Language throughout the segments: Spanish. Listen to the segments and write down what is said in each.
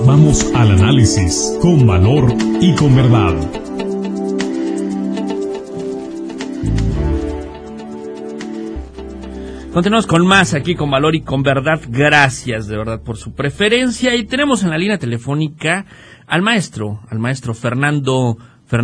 Vamos al análisis, con valor y con verdad. Continuamos con más aquí con Valor y con Verdad. Gracias de verdad por su preferencia. Y tenemos en la línea telefónica al maestro Fernando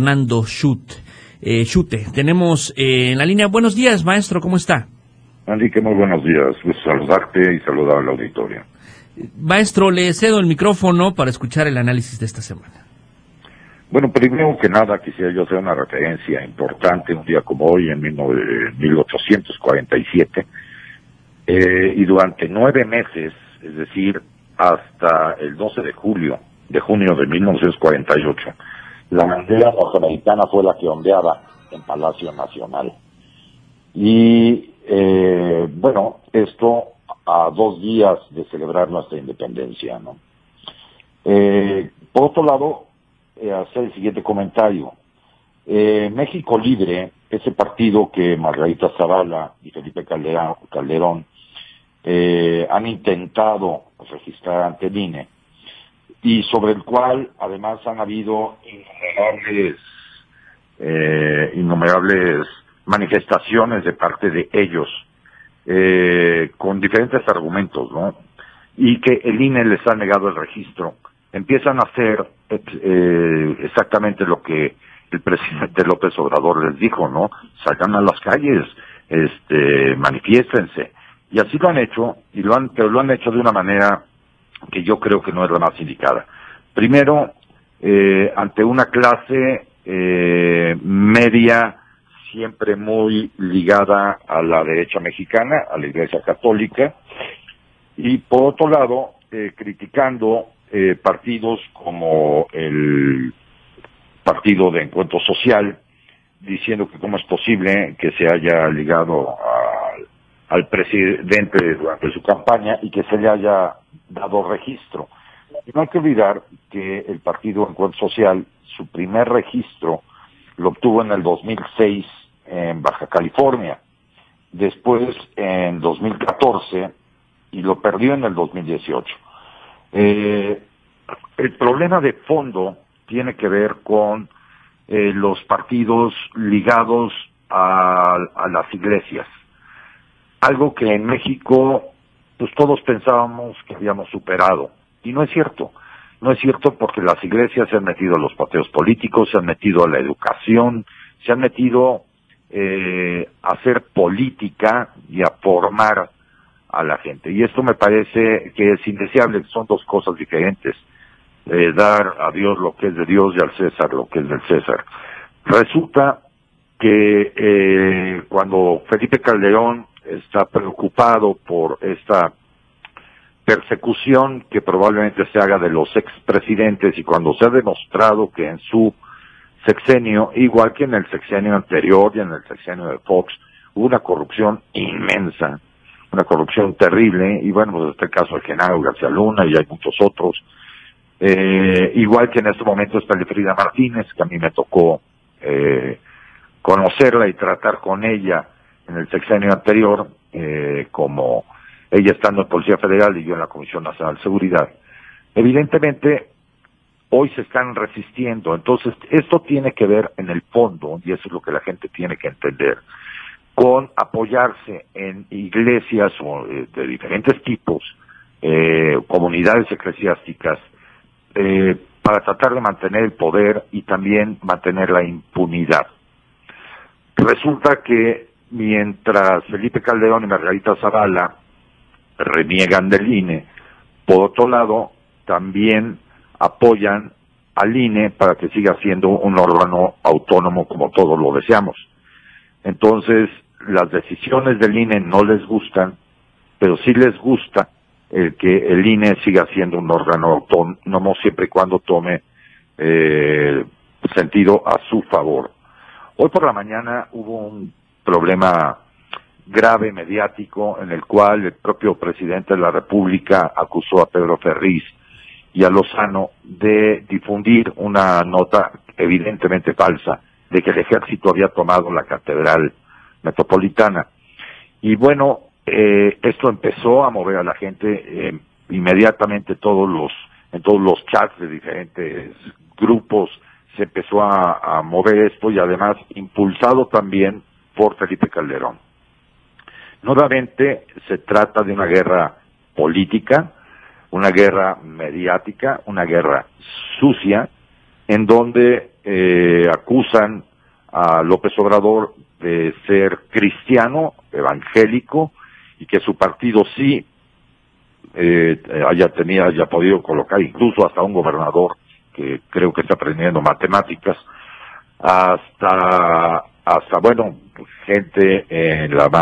Schute. Tenemos en la línea. Buenos días, maestro, ¿cómo está? Enrique, muy buenos días. Gusto saludarte y saludar al auditorio. Maestro, le cedo el micrófono para escuchar el análisis de esta semana. Bueno, primero que nada quisiera yo hacer una referencia importante un día como hoy, en 1847, y durante 9 meses, es decir, hasta el 12 de junio de 1948, la bandera norteamericana fue la que ondeaba en Palacio Nacional. Y, bueno, esto a 2 días de celebrar nuestra independencia, ¿no? Por otro lado, hacer el siguiente comentario. México Libre, ese partido que Margarita Zavala y Felipe Calderón han intentado registrar ante el INE, y sobre el cual además han habido innumerables manifestaciones de parte de ellos, con diferentes argumentos, ¿no? Y que el INE les ha negado el registro. Empiezan a hacer exactamente lo que el presidente López Obrador les dijo, ¿no? Salgan a las calles, manifiéstense. Y así lo han hecho, pero lo han hecho de una manera que yo creo que no es la más indicada. Primero, ante una clase media siempre muy ligada a la derecha mexicana, a la Iglesia Católica, y por otro lado, criticando partidos como el Partido de Encuentro Social, diciendo que cómo es posible que se haya ligado al presidente durante su campaña y que se le haya dado registro. Y no hay que olvidar que el Partido de Encuentro Social, su primer registro lo obtuvo en el 2006 en Baja California, después en 2014 y lo perdió en el 2018. El problema de fondo tiene que ver con los partidos ligados a las iglesias, algo que en México pues todos pensábamos que habíamos superado, y no es cierto. No es cierto, porque las iglesias se han metido a los partidos políticos, se han metido a la educación, se han metido a hacer política y a formar a la gente. Y esto me parece que es indeseable, son dos cosas diferentes. Dar a Dios lo que es de Dios y al César lo que es del César. Resulta que cuando Felipe Calderón está preocupado por esta persecución que probablemente se haga de los expresidentes, y cuando se ha demostrado que en su sexenio, igual que en el sexenio anterior y en el sexenio de Fox, hubo una corrupción inmensa, una corrupción terrible, y bueno, pues este caso de Genaro García Luna y hay muchos otros, igual que en este momento está el de Frida Martínez, que a mí me tocó conocerla y tratar con ella en el sexenio anterior, como ella estando en Policía Federal y yo en la Comisión Nacional de Seguridad. Evidentemente, hoy se están resistiendo. Entonces, esto tiene que ver en el fondo, y eso es lo que la gente tiene que entender, con apoyarse en iglesias de diferentes tipos, comunidades eclesiásticas, para tratar de mantener el poder y también mantener la impunidad. Resulta que mientras Felipe Calderón y Margarita Zavala reniegan del INE, por otro lado, también apoyan al INE para que siga siendo un órgano autónomo como todos lo deseamos. Entonces, las decisiones del INE no les gustan, pero sí les gusta que el INE siga siendo un órgano autónomo siempre y cuando tome sentido a su favor. Hoy por la mañana hubo un problema grave mediático en el cual el propio presidente de la República acusó a Pedro Ferriz y a Lozano de difundir una nota evidentemente falsa de que el ejército había tomado la Catedral Metropolitana. Y bueno, esto empezó a mover a la gente, inmediatamente todos los en todos los chats de diferentes grupos se empezó a mover esto, y además impulsado también por Felipe Calderón. Nuevamente se trata de una guerra política, una guerra mediática, una guerra sucia, en donde acusan a López Obrador de ser cristiano, evangélico, y que su partido sí haya podido colocar incluso hasta un gobernador que creo que está aprendiendo matemáticas, hasta bueno, gente en la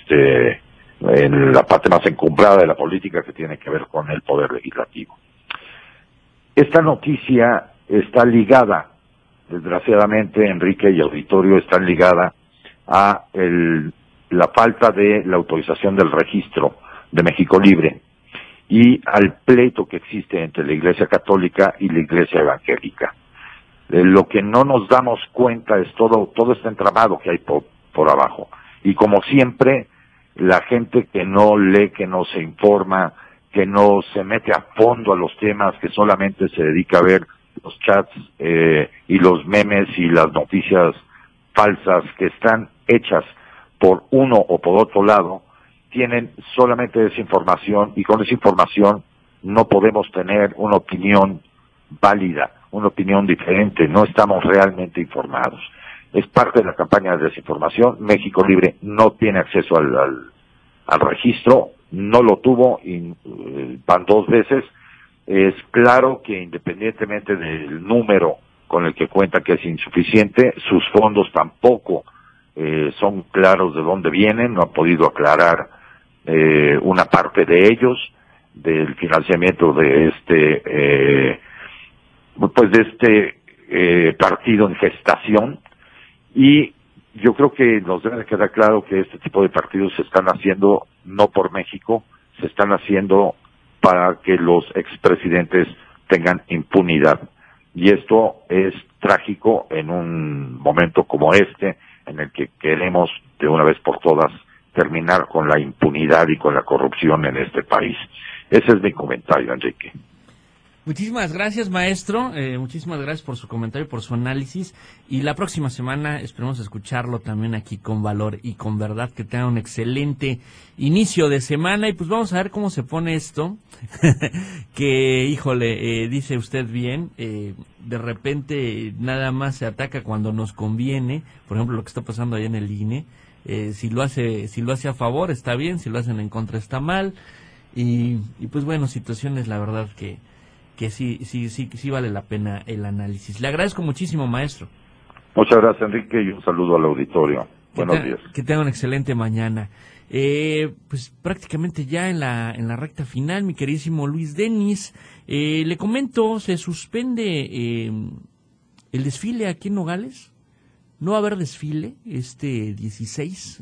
parte más encumbrada de la política, que tiene que ver con el poder legislativo. Esta noticia está ligada, desgraciadamente, Enrique y auditorio, está ligada a la falta de la autorización del registro de México Libre y al pleito que existe entre la Iglesia Católica y la Iglesia Evangélica. Lo que no nos damos cuenta es todo este entramado que hay por abajo. Y como siempre, la gente que no lee, que no se informa, que no se mete a fondo a los temas, que solamente se dedica a ver los chats y los memes y las noticias falsas que están hechas por uno o por otro lado, tienen solamente desinformación, y con esa información no podemos tener una opinión válida, una opinión diferente, no estamos realmente informados. Es parte de la campaña de desinformación. México Libre no tiene acceso al registro, no lo tuvo, y van 2 veces. Es claro que independientemente del número con el que cuenta, que es insuficiente, sus fondos tampoco son claros de dónde vienen, no han podido aclarar una parte de ellos, del financiamiento de este partido en gestación. Y yo creo que nos debe quedar claro que este tipo de partidos se están haciendo no por México, se están haciendo para que los expresidentes tengan impunidad. Y esto es trágico en un momento como este, en el que queremos de una vez por todas terminar con la impunidad y con la corrupción en este país. Ese es mi comentario, Enrique. Muchísimas gracias, maestro. Muchísimas gracias por su comentario, por su análisis. Y la próxima semana esperemos escucharlo también aquí con Valor y con Verdad. Que tenga un excelente inicio de semana. Y pues vamos a ver cómo se pone esto. Que, híjole, dice usted bien, de repente nada más se ataca cuando nos conviene. Por ejemplo, lo que está pasando allá en el INE. Si lo hace a favor está bien, si lo hacen en contra está mal. Y pues bueno, situaciones, la verdad que sí vale la pena el análisis. Le agradezco muchísimo, maestro. Muchas gracias, Enrique, y un saludo al auditorio. Buenos días. Que tenga una excelente mañana. Pues prácticamente ya en la recta final, mi queridísimo Luis Denis, le comento, se suspende el desfile aquí en Nogales. No va a haber desfile este 16,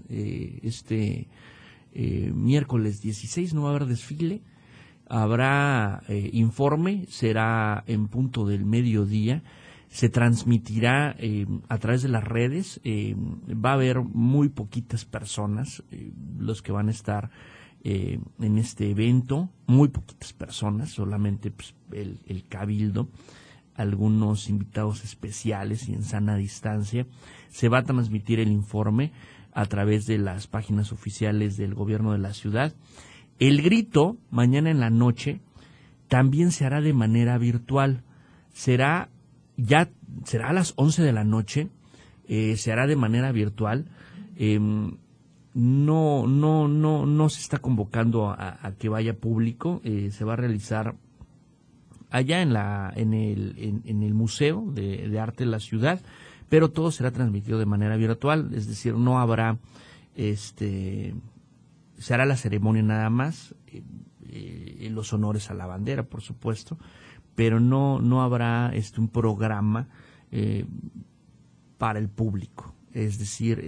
miércoles 16 no va a haber desfile. Habrá informe, será en punto del mediodía, se transmitirá a través de las redes, va a haber muy poquitas personas, los que van a estar en este evento, muy poquitas personas, solamente pues, el cabildo, algunos invitados especiales y en sana distancia. Se va a transmitir el informe a través de las páginas oficiales del gobierno de la ciudad. El grito, mañana en la noche, también se hará de manera virtual. Será a las 11 de la noche, se hará de manera virtual. No se está convocando a que vaya público. Se va a realizar allá en el Museo de Arte de la Ciudad, pero todo será transmitido de manera virtual, es decir, no habrá se hará la ceremonia nada más, los honores a la bandera, por supuesto, pero no habrá un programa para el público, es decir,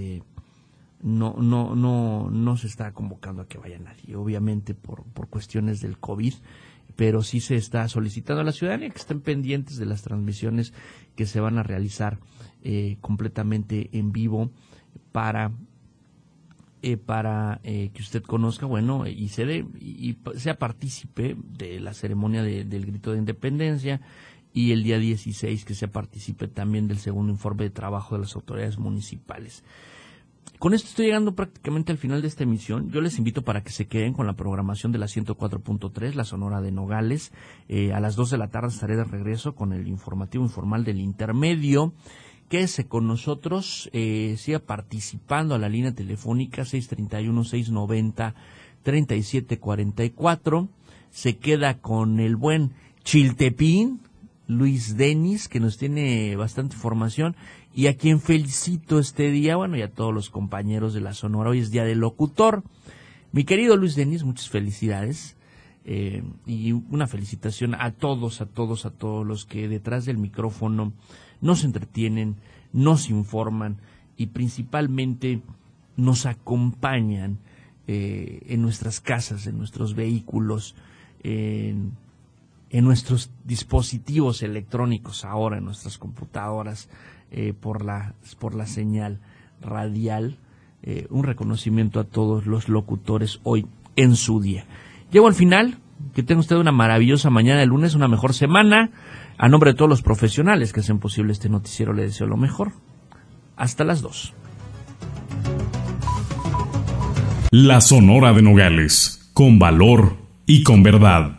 no se está convocando a que vaya nadie, obviamente por cuestiones del COVID, pero sí se está solicitando a la ciudadanía que estén pendientes de las transmisiones que se van a realizar completamente en vivo para para que usted conozca, bueno, y sea partícipe de la ceremonia del grito de independencia, y el día 16 que sea partícipe también del segundo informe de trabajo de las autoridades municipales. Con esto estoy llegando prácticamente al final de esta emisión. Yo les invito para que se queden con la programación de la 104.3, la Sonora de Nogales. A las 2 de la tarde estaré de regreso con el informativo informal del intermedio. Quédese con nosotros, siga participando a la línea telefónica 631-690-3744. Se queda con el buen Chiltepín, Luis Denis, que nos tiene bastante información, y a quien felicito este día, bueno, y a todos los compañeros de la Sonora. Hoy es Día del Locutor. Mi querido Luis Denis, muchas felicidades, y una felicitación a todos los que detrás del micrófono nos entretienen, nos informan y principalmente nos acompañan en nuestras casas, en nuestros vehículos, en nuestros dispositivos electrónicos ahora, en nuestras computadoras, por la señal radial. Un reconocimiento a todos los locutores hoy en su día. Llego al final. Que tenga usted una maravillosa mañana de lunes, una mejor semana. A nombre de todos los profesionales que hacen posible este noticiero, le deseo lo mejor. Hasta las 2. La Sonora de Nogales, con valor y con verdad.